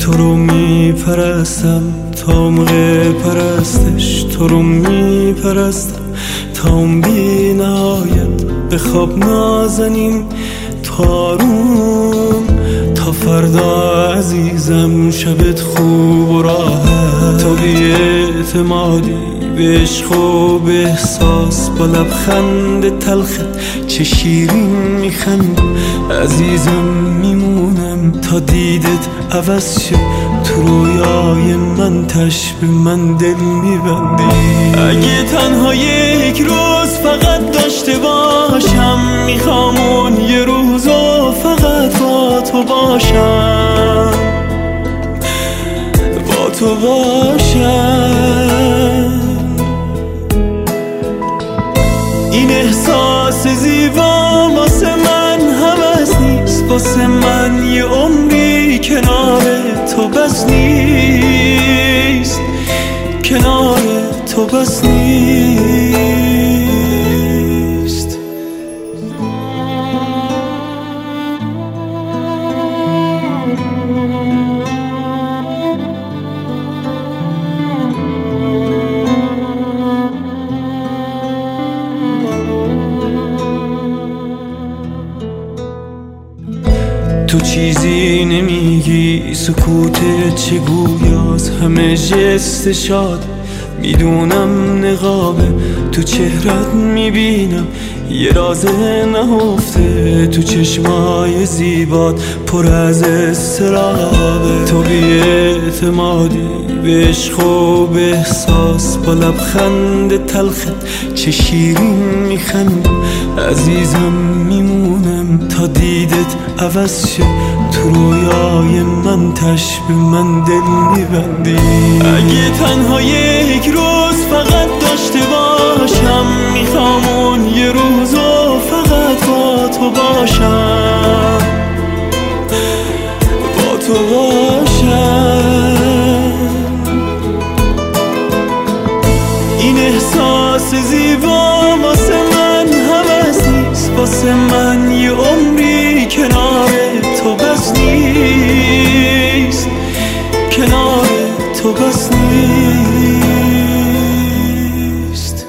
تو رو میپرستم تا موقع پرستش، تو رو میپرستم تا بی نهایت به خواب نازنیم تارون. تا فردا عزیزم شبت خوب و راحت، تا بی اعتمادی به عشق و به احساس با لبخند تلخت چه شیرین میخند عزیزم میمونم تا دیدت عوض شه تو رویای من، تشبه من دل میبندی. اگه تنها یک روز فقط داشته باشم، میخوام اون یه روز و فقط با تو باشم، با تو باشم. این احساس زیبا واسه من هوس نیست، واسه من یه عمری کنار تو بس نیست، کنار تو بس نیست. تو چیزی نمیگی، سکوتت چه گویاست، همه جست شاد میدونم نقابه تو چهرت میبینم یه راز نهفته، تو چشمای زیبات پر از استرابه. تو بی اعتمادی به عشق و به احساس با لبخند تلخت چه شیرین میخند عزیزم میمونم تا دیدت عوض شه تو رویای من، تشبه من دل میبندی. اگه تنها یک روز فقط داشته باشم، میخوام اون یه روز و فقط با تو باشم، با تو باشم. این احساس زیبا واسه من هوس نیست، واسه من یه عمری کنار تو بس نیست، کنار تو بس نیست.